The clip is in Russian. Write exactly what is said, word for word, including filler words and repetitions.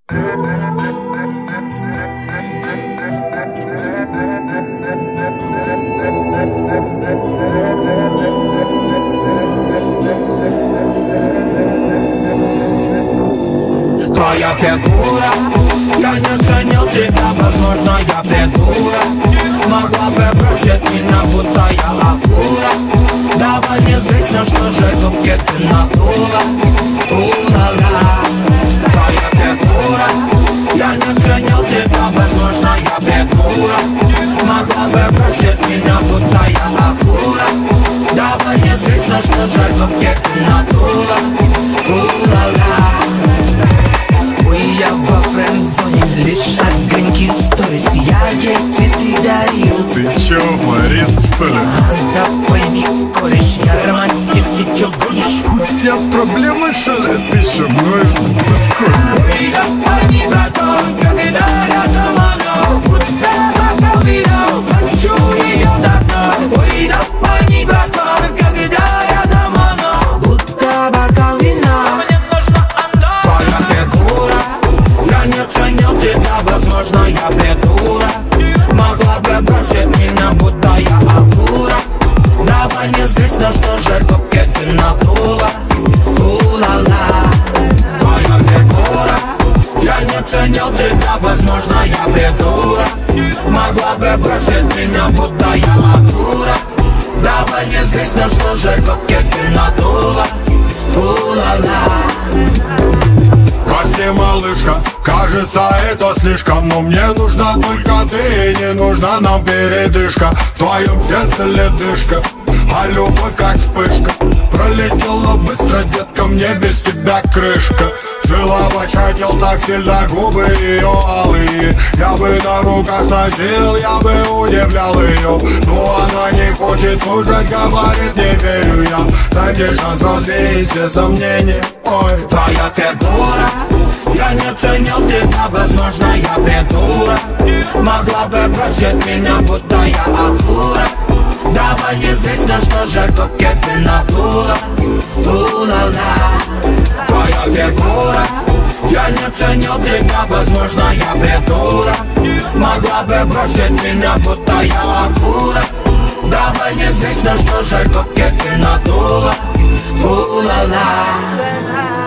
Твоя фигура, я не ценил тебя, возможно, я придурок. Могла бы бросить меня, будто я акура. Давай не злись, на что же губки ты надула. У-ла-ла. Твоя фигура, я не ценил тебя, возможно, я придурок. Могла бы бросить меня, будто я акура. Давай не злись, на что же губки ты надула. У-ла-ла. Я во френд-зоне, лишь огоньки в сторис. Я ей цветы дарил. Ты чё, флорист, что ли? Да пойми, кореш, я романтик, ты чё гонишь? У тебя проблемы, что ли? Ты чё, ноешь, будто школьник? Ой, да пойми, братан, когда рядом она, будто бокал вина, хочу её давно. Ой, да пойми, братан, когда рядом она, будто бокал вина. Мне нужна она. Твоя фигура, я не ценил тебя, возможно, я придурок. Могла бы бросить меня, будто я акура. Давай не злись, на что же губки ты надула. У-ла-ла. Твоя фигура, я не ценил тебя, возможно, я придурок. Могла бы бросить меня, будто я акура. Давай не злись, на что же губки ты надула. У-ла-ла. Прости, малышка, кажется, это слишком. Но мне нужна только ты, и не нужна нам передышка. В твоем сердце ледышка, а любовь как вспышка. Пролетела быстро, детка, мне без тебя крышка. Целовать хотел так сильно губы ее алые. Я бы на руках носил, я бы удивлял ее. Но она не хочет слушать, говорит, не верю я. Дай шанс развеять все сомнения. Ой, твоя фигура, я не ценил тебя, возможно, я придурок. Могла бы бросить меня, будто я акура. Давай не злись, на что же губки ты надула. У-ла-ла. Твоя фигура, я не ценил тебя, возможно, я придурок. Могла бы бросить меня, будто я акура. Давай не злись, на что же губки ты надула. У-ла-ла.